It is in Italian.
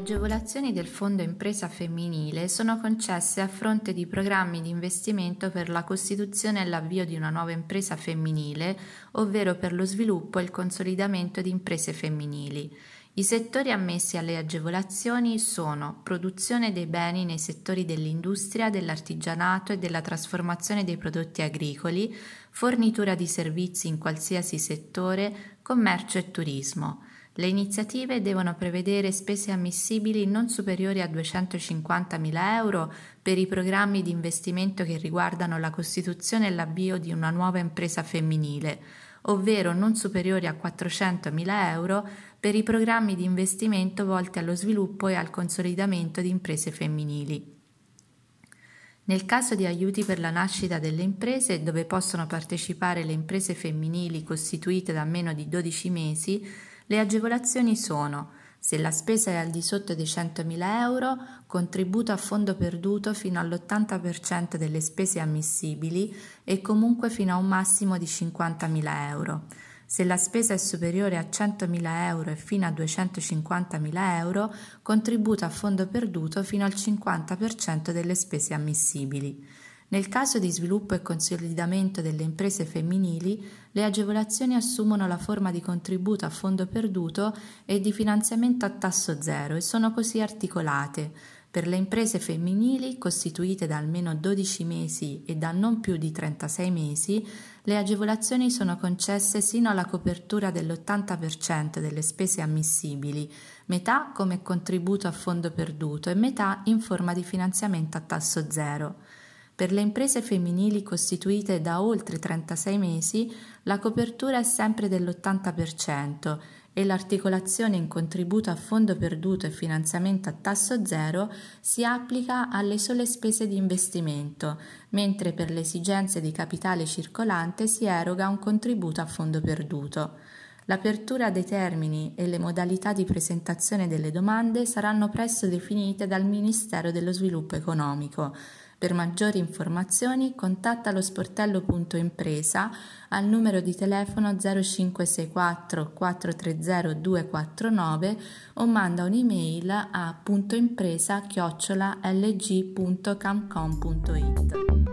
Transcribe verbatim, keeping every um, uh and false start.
agevolazioni del Fondo Impresa Femminile sono concesse a fronte di programmi di investimento per la costituzione e l'avvio di una nuova impresa femminile, ovvero per lo sviluppo e il consolidamento di imprese femminili. I settori ammessi alle agevolazioni sono produzione dei beni nei settori dell'industria, dell'artigianato e della trasformazione dei prodotti agricoli, fornitura di servizi in qualsiasi settore, commercio e turismo. Le iniziative devono prevedere spese ammissibili non superiori a duecentocinquantamila euro per i programmi di investimento che riguardano la costituzione e l'avvio di una nuova impresa femminile, ovvero non superiori a quattrocentomila euro per i programmi di investimento volti allo sviluppo e al consolidamento di imprese femminili. Nel caso di aiuti per la nascita delle imprese, dove possono partecipare le imprese femminili costituite da meno di dodici mesi, le agevolazioni sono: se la spesa è al di sotto dei centomila euro, contributo a fondo perduto fino all'ottanta per cento delle spese ammissibili e comunque fino a un massimo di cinquantamila euro. Se la spesa è superiore a centomila euro e fino a duecentocinquantamila euro, contributo a fondo perduto fino al cinquanta per cento delle spese ammissibili. Nel caso di sviluppo e consolidamento delle imprese femminili, le agevolazioni assumono la forma di contributo a fondo perduto e di finanziamento a tasso zero e sono così articolate. Per le imprese femminili costituite da almeno dodici mesi e da non più di trentasei mesi, le agevolazioni sono concesse sino alla copertura dell'ottanta per cento delle spese ammissibili, metà come contributo a fondo perduto e metà in forma di finanziamento a tasso zero. Per le imprese femminili costituite da oltre trentasei mesi, la copertura è sempre dell'ottanta per cento e l'articolazione in contributo a fondo perduto e finanziamento a tasso zero si applica alle sole spese di investimento, mentre per le esigenze di capitale circolante si eroga un contributo a fondo perduto. L'apertura dei termini e le modalità di presentazione delle domande saranno presto definite dal Ministero dello Sviluppo Economico. Per maggiori informazioni contatta lo sportello punto impresa al numero di telefono zero cinque sei quattro quattro tre zero due quattro nove o manda un'email a puntoimpresa chiocciola l g punto camcom punto it.